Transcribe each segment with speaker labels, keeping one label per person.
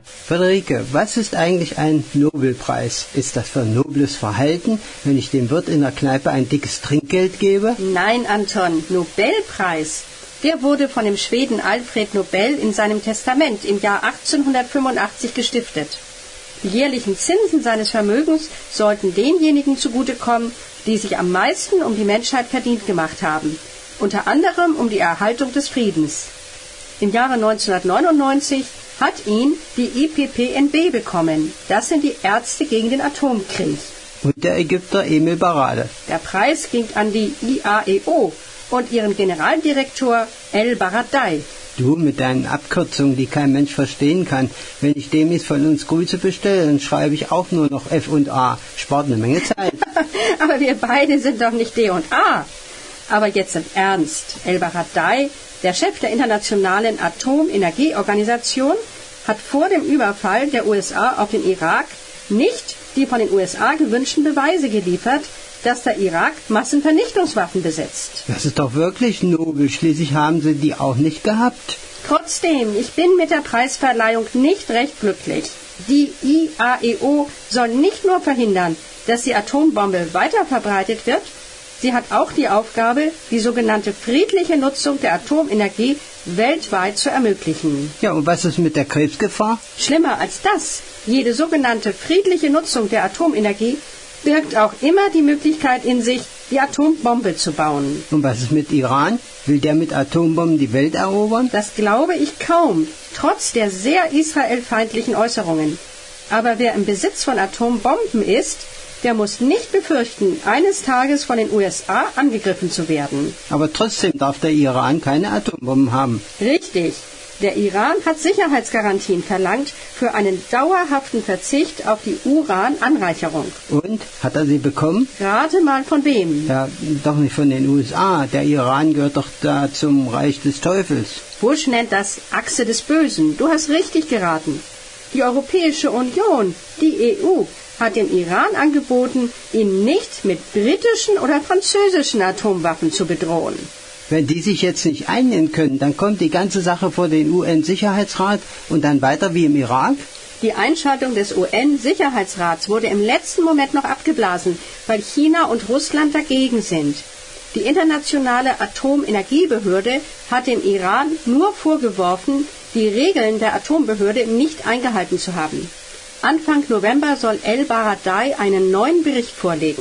Speaker 1: Friederike, was ist eigentlich ein Nobelpreis? Ist das für nobles Verhalten, wenn ich dem Wirt in der Kneipe ein dickes Trinkgeld gebe?
Speaker 2: Nein, Anton, Nobelpreis. Der wurde von dem Schweden Alfred Nobel in seinem Testament im Jahr 1885 gestiftet. Die jährlichen Zinsen seines Vermögens sollten denjenigen zugutekommen, die sich am meisten um die Menschheit verdient gemacht haben, unter anderem um die Erhaltung des Friedens. Im Jahre 1999 hat ihn die IPPNB bekommen. Das sind die Ärzte gegen den Atomkrieg.
Speaker 1: Und der Ägypter Emil Barade.
Speaker 2: Der Preis ging an die IAEO und ihren Generaldirektor El Baradei.
Speaker 1: Du mit deinen Abkürzungen, die kein Mensch verstehen kann. Wenn ich demnächst von uns Grüße bestelle, dann schreibe ich auch nur noch F und A. Spart eine Menge Zeit.
Speaker 2: Aber wir beide sind doch nicht D und A. Aber jetzt im Ernst. El Baradei, der Chef der Internationalen Atomenergieorganisation, hat vor dem Überfall der USA auf den Irak nicht die von den USA gewünschten Beweise geliefert, dass der Irak Massenvernichtungswaffen besitzt.
Speaker 1: Das ist doch wirklich nobel. Schließlich haben sie die auch nicht gehabt.
Speaker 2: Trotzdem, ich bin mit der Preisverleihung nicht recht glücklich. Die IAEO soll nicht nur verhindern, dass die Atombombe weiterverbreitet wird, sie hat auch die Aufgabe, die sogenannte friedliche Nutzung der Atomenergie weltweit zu ermöglichen.
Speaker 1: Ja, und was ist mit der Krebsgefahr?
Speaker 2: Schlimmer als das. Jede sogenannte friedliche Nutzung der Atomenergie birgt auch immer die Möglichkeit in sich, die Atombombe zu bauen.
Speaker 1: Und was ist mit Iran? Will der mit Atombomben die Welt erobern?
Speaker 2: Das glaube ich kaum, trotz der sehr israelfeindlichen Äußerungen. Aber wer im Besitz von Atombomben ist, der muss nicht befürchten, eines Tages von den USA angegriffen zu werden.
Speaker 1: Aber trotzdem darf der Iran keine Atombomben haben.
Speaker 2: Richtig. Der Iran hat Sicherheitsgarantien verlangt für einen dauerhaften Verzicht auf die Urananreicherung.
Speaker 1: Und? Hat er sie bekommen?
Speaker 2: Rate mal von wem?
Speaker 1: Ja, doch nicht von den USA. Der Iran gehört doch da zum Reich des Teufels.
Speaker 2: Bush nennt das Achse des Bösen. Du hast richtig geraten. Die Europäische Union, die EU, hat dem Iran angeboten, ihn nicht mit britischen oder französischen Atomwaffen zu bedrohen.
Speaker 1: Wenn die sich jetzt nicht einigen können, dann kommt die ganze Sache vor den UN-Sicherheitsrat und dann weiter wie im Irak?
Speaker 2: Die Einschaltung des UN-Sicherheitsrats wurde im letzten Moment noch abgeblasen, weil China und Russland dagegen sind. Die internationale Atomenergiebehörde hat dem Iran nur vorgeworfen, die Regeln der Atombehörde nicht eingehalten zu haben. Anfang November soll El Baradei einen neuen Bericht vorlegen.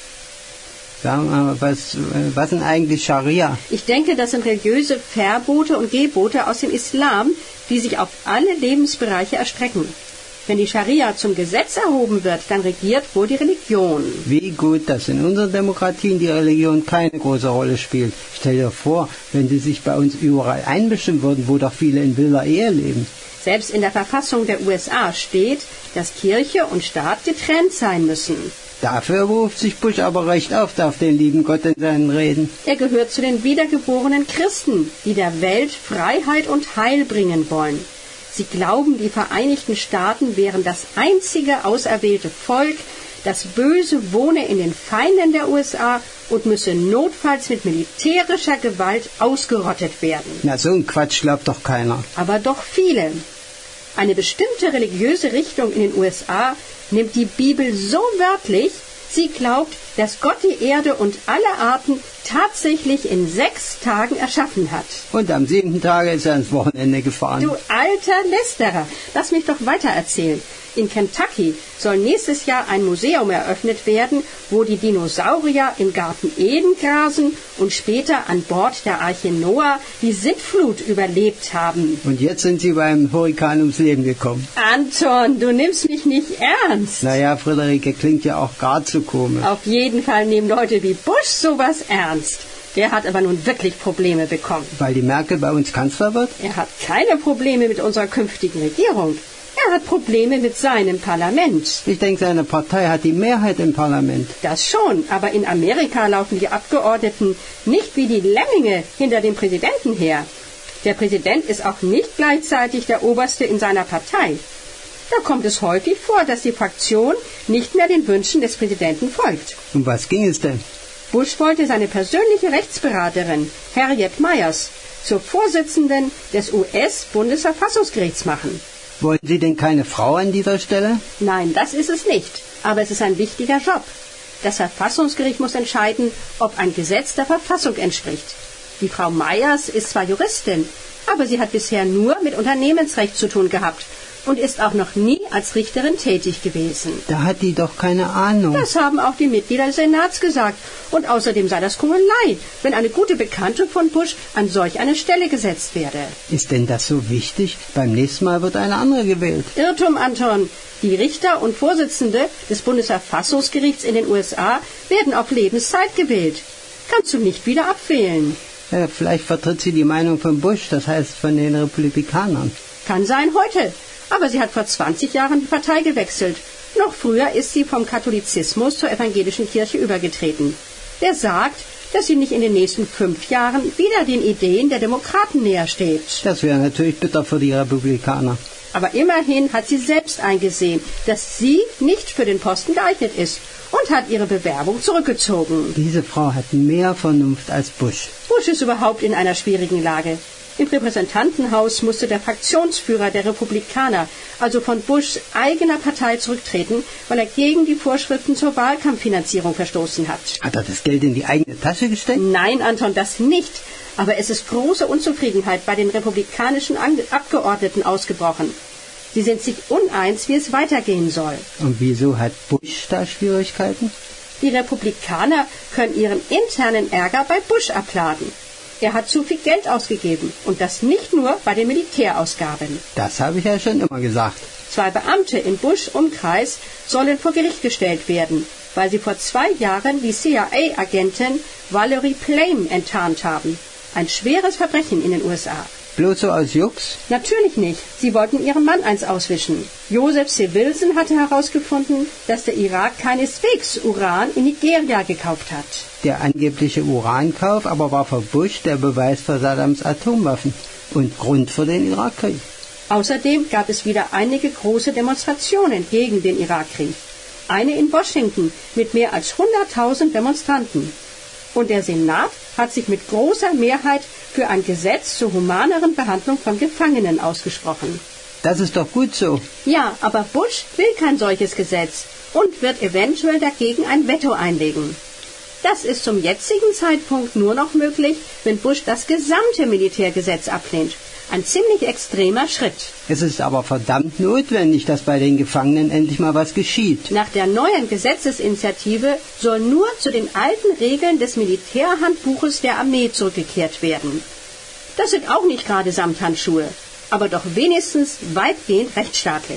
Speaker 1: Sagen wir mal, was sind eigentlich Scharia?
Speaker 2: Ich denke, das sind religiöse Verbote und Gebote aus dem Islam, die sich auf alle Lebensbereiche erstrecken. Wenn die Scharia zum Gesetz erhoben wird, dann regiert wohl die Religion.
Speaker 1: Wie gut, dass in unseren Demokratien die Religion keine große Rolle spielt. Stell dir vor, wenn sie sich bei uns überall einmischen würden, wo doch viele in wilder Ehe leben.
Speaker 2: Selbst in der Verfassung der USA steht, dass Kirche und Staat getrennt sein müssen.
Speaker 1: Dafür beruft sich Bush aber recht oft auf den lieben Gott in seinen Reden.
Speaker 2: Er gehört zu den wiedergeborenen Christen, die der Welt Freiheit und Heil bringen wollen. Sie glauben, die Vereinigten Staaten wären das einzige auserwählte Volk, das Böse wohne in den Feinden der USA und müsse notfalls mit militärischer Gewalt ausgerottet werden.
Speaker 1: Na, so ein Quatsch glaubt doch keiner.
Speaker 2: Aber doch viele. Eine bestimmte religiöse Richtung in den USA nimmt die Bibel so wörtlich, sie glaubt, dass Gott die Erde und alle Arten tatsächlich in 6 Tagen erschaffen hat.
Speaker 1: Und am 7. Tage ist er ins Wochenende gefahren.
Speaker 2: Du alter Lästerer, lass mich doch weiter erzählen. In Kentucky soll nächstes Jahr ein Museum eröffnet werden, wo die Dinosaurier im Garten Eden grasen und später an Bord der Arche Noah die Sintflut überlebt haben.
Speaker 1: Und jetzt sind sie beim Hurrikan ums Leben gekommen.
Speaker 2: Anton, du nimmst mich nicht ernst.
Speaker 1: Naja, Friederike, klingt ja auch gar zu komisch.
Speaker 2: Auf jeden Fall nehmen Leute wie Bush sowas ernst. Der hat aber nun wirklich Probleme bekommen.
Speaker 1: Weil die Merkel bei uns Kanzler wird?
Speaker 2: Er hat keine Probleme mit unserer künftigen Regierung. Er hat Probleme mit seinem Parlament.
Speaker 1: Ich denke, seine Partei hat die Mehrheit im Parlament.
Speaker 2: Das schon, aber in Amerika laufen die Abgeordneten nicht wie die Lemminge hinter dem Präsidenten her. Der Präsident ist auch nicht gleichzeitig der Oberste in seiner Partei. Da kommt es häufig vor, dass die Fraktion nicht mehr den Wünschen des Präsidenten folgt.
Speaker 1: Um was ging es denn?
Speaker 2: Bush wollte seine persönliche Rechtsberaterin, Harriet Miers, zur Vorsitzenden des US-Bundesverfassungsgerichts machen.
Speaker 1: Wollen Sie denn keine Frau an dieser Stelle?
Speaker 2: Nein, das ist es nicht. Aber es ist ein wichtiger Job. Das Verfassungsgericht muss entscheiden, ob ein Gesetz der Verfassung entspricht. Die Frau Meyers ist zwar Juristin, aber sie hat bisher nur mit Unternehmensrecht zu tun gehabt und ist auch noch nie als Richterin tätig gewesen.
Speaker 1: Da hat die doch keine Ahnung.
Speaker 2: Das haben auch die Mitglieder des Senats gesagt. Und außerdem sei das Kungelei, wenn eine gute Bekannte von Bush an solch eine Stelle gesetzt werde.
Speaker 1: Ist denn das so wichtig? Beim nächsten Mal wird eine andere gewählt.
Speaker 2: Irrtum, Anton. Die Richter und Vorsitzende des Bundesverfassungsgerichts in den USA werden auf Lebenszeit gewählt. Kannst du nicht wieder abwählen.
Speaker 1: Ja, vielleicht vertritt sie die Meinung von Bush, das heißt von den Republikanern.
Speaker 2: Kann sein heute. Aber sie hat vor 20 Jahren die Partei gewechselt. Noch früher ist sie vom Katholizismus zur evangelischen Kirche übergetreten. Wer sagt, dass sie nicht in den nächsten 5 Jahren wieder den Ideen der Demokraten näher steht?
Speaker 1: Das wäre natürlich bitter für die Republikaner.
Speaker 2: Aber immerhin hat sie selbst eingesehen, dass sie nicht für den Posten geeignet ist und hat ihre Bewerbung zurückgezogen.
Speaker 1: Diese Frau hat mehr Vernunft als Bush.
Speaker 2: Bush ist überhaupt in einer schwierigen Lage. Im Repräsentantenhaus musste der Fraktionsführer der Republikaner, also von Bushs eigener Partei, zurücktreten, weil er gegen die Vorschriften zur Wahlkampffinanzierung verstoßen hat.
Speaker 1: Hat er das Geld in die eigene Tasche gesteckt?
Speaker 2: Nein, Anton, das nicht. Aber es ist große Unzufriedenheit bei den republikanischen Abgeordneten ausgebrochen. Sie sind sich uneins, wie es weitergehen soll.
Speaker 1: Und wieso hat Bush da Schwierigkeiten?
Speaker 2: Die Republikaner können ihren internen Ärger bei Bush abladen. Er hat zu viel Geld ausgegeben und das nicht nur bei den Militärausgaben.
Speaker 1: Das habe ich ja schon immer gesagt.
Speaker 2: 2 Beamte in Bush' Umkreis sollen vor Gericht gestellt werden, weil sie vor 2 Jahren die CIA-Agentin Valerie Plame enttarnt haben. Ein schweres Verbrechen in den USA.
Speaker 1: Bloß so aus Jux?
Speaker 2: Natürlich nicht. Sie wollten ihrem Mann eins auswischen. Joseph C. Wilson hatte herausgefunden, dass der Irak keineswegs Uran in Nigeria gekauft hat.
Speaker 1: Der angebliche Urankauf aber war für Bush der Beweis für Saddams Atomwaffen und Grund für den Irakkrieg.
Speaker 2: Außerdem gab es wieder einige große Demonstrationen gegen den Irakkrieg. Eine in Washington mit mehr als 100.000 Demonstranten. Und der Senat hat sich mit großer Mehrheit für ein Gesetz zur humaneren Behandlung von Gefangenen ausgesprochen.
Speaker 1: Das ist doch gut so.
Speaker 2: Ja, aber Bush will kein solches Gesetz und wird eventuell dagegen ein Veto einlegen. Das ist zum jetzigen Zeitpunkt nur noch möglich, wenn Bush das gesamte Militärgesetz ablehnt. Ein ziemlich extremer Schritt.
Speaker 1: Es ist aber verdammt notwendig, dass bei den Gefangenen endlich mal was geschieht.
Speaker 2: Nach der neuen Gesetzesinitiative soll nur zu den alten Regeln des Militärhandbuches der Armee zurückgekehrt werden. Das sind auch nicht gerade Samthandschuhe, aber doch wenigstens weitgehend rechtsstaatlich.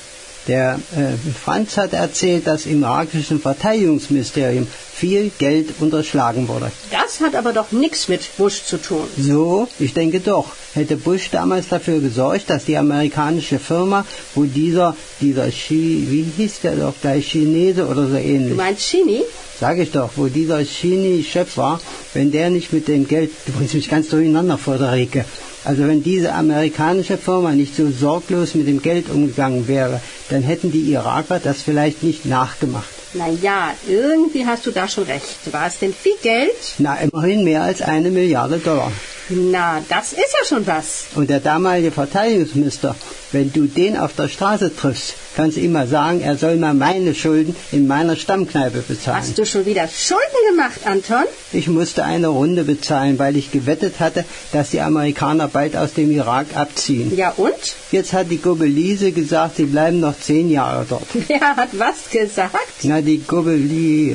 Speaker 1: Der Franz hat erzählt, dass im irakischen Verteidigungsministerium viel Geld unterschlagen wurde.
Speaker 2: Das hat aber doch nichts mit Bush zu tun.
Speaker 1: So? Ich denke doch. Hätte Bush damals dafür gesorgt, dass die amerikanische Firma, wo dieser wie hieß der doch gleich, Chinese oder so ähnlich.
Speaker 2: Du meinst Chini?
Speaker 1: Sag ich doch, wo dieser Chini-Chef war, wenn der nicht mit dem Geld, du bringst mich ganz durcheinander, Friederike. Also wenn diese amerikanische Firma nicht so sorglos mit dem Geld umgegangen wäre, dann hätten die Iraker das vielleicht nicht nachgemacht.
Speaker 2: Na ja, irgendwie hast du da schon recht. War es denn viel Geld?
Speaker 1: Na, immerhin mehr als $1 Milliarde.
Speaker 2: Na, das ist ja schon was.
Speaker 1: Und der damalige Verteidigungsminister, wenn du den auf der Straße triffst, kannst du ihm mal sagen, er soll mal meine Schulden in meiner Stammkneipe bezahlen.
Speaker 2: Hast du schon wieder Schulden gemacht, Anton?
Speaker 1: Ich musste eine Runde bezahlen, weil ich gewettet hatte, dass die Amerikaner bald aus dem Irak abziehen.
Speaker 2: Ja und?
Speaker 1: Jetzt hat die Gobelise gesagt, sie bleiben noch 10 Jahre dort.
Speaker 2: Wer hat was gesagt?
Speaker 1: Na, die Gobelise,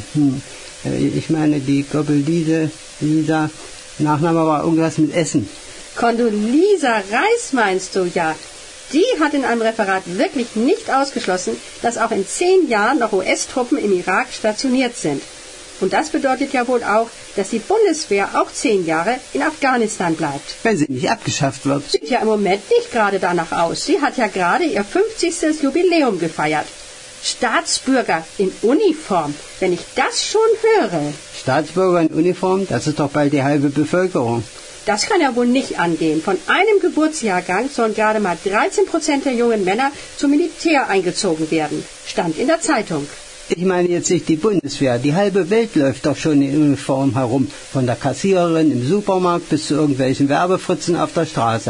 Speaker 1: die Gobelise, Lisa, Nachname war irgendwas mit Essen.
Speaker 2: Condoleezza Rice meinst du, ja. Die hat in einem Referat wirklich nicht ausgeschlossen, dass auch in 10 Jahren noch US-Truppen im Irak stationiert sind. Und das bedeutet ja wohl auch, dass die Bundeswehr auch 10 Jahre in Afghanistan bleibt.
Speaker 1: Wenn sie nicht abgeschafft wird.
Speaker 2: Sieht ja im Moment nicht gerade danach aus. Sie hat ja gerade ihr 50. Jubiläum gefeiert. Staatsbürger in Uniform, wenn ich das schon höre.
Speaker 1: Staatsbürger in Uniform, das ist doch bald die halbe Bevölkerung.
Speaker 2: Das kann ja wohl nicht angehen. Von einem Geburtsjahrgang sollen gerade mal 13% der jungen Männer zum Militär eingezogen werden. Stand in der Zeitung.
Speaker 1: Ich meine jetzt nicht die Bundeswehr. Die halbe Welt läuft doch schon in Uniform herum. Von der Kassiererin im Supermarkt bis zu irgendwelchen Werbefritzen auf der Straße.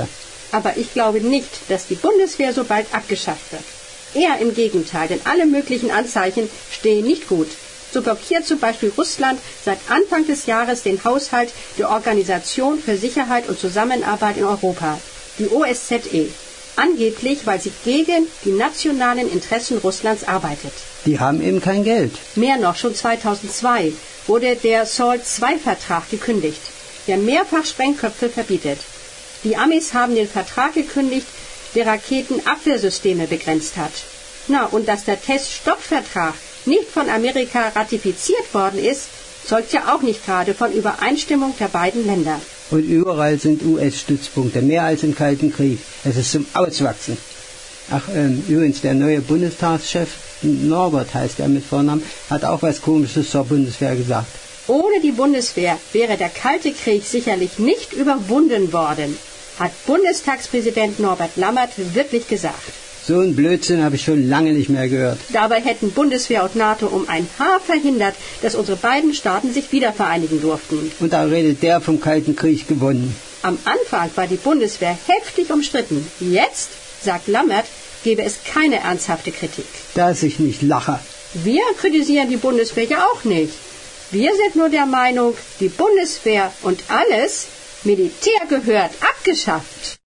Speaker 2: Aber ich glaube nicht, dass die Bundeswehr so bald abgeschafft wird. Eher im Gegenteil, denn alle möglichen Anzeichen stehen nicht gut. So blockiert zum Beispiel Russland seit Anfang des Jahres den Haushalt der Organisation für Sicherheit und Zusammenarbeit in Europa, die OSZE. Angeblich, weil sie gegen die nationalen Interessen Russlands arbeitet.
Speaker 1: Die haben eben kein Geld.
Speaker 2: Mehr noch, schon 2002 wurde der SALT-II-Vertrag gekündigt, der mehrfach Sprengköpfe verbietet. Die Amis haben den Vertrag gekündigt, der Raketenabwehrsysteme begrenzt hat. Na, und dass der Teststoppvertrag nicht von Amerika ratifiziert worden ist, zeugt ja auch nicht gerade von Übereinstimmung der beiden Länder.
Speaker 1: Und überall sind US-Stützpunkte, mehr als im Kalten Krieg. Es ist zum Auswachsen. Ach, übrigens, der neue Bundestagschef, Norbert heißt er mit Vornamen, hat auch was Komisches zur Bundeswehr gesagt.
Speaker 2: Ohne die Bundeswehr wäre der Kalte Krieg sicherlich nicht überwunden worden, hat Bundestagspräsident Norbert Lammert wirklich gesagt.
Speaker 1: So ein Blödsinn habe ich schon lange nicht mehr gehört.
Speaker 2: Dabei hätten Bundeswehr und NATO um ein Haar verhindert, dass unsere beiden Staaten sich wieder vereinigen durften.
Speaker 1: Und da redet der vom Kalten Krieg gewonnen.
Speaker 2: Am Anfang war die Bundeswehr heftig umstritten. Jetzt, sagt Lammert, gebe es keine ernsthafte Kritik.
Speaker 1: Dass ich nicht lache.
Speaker 2: Wir kritisieren die Bundeswehr ja auch nicht. Wir sind nur der Meinung, die Bundeswehr und alles Militär gehört abgeschafft.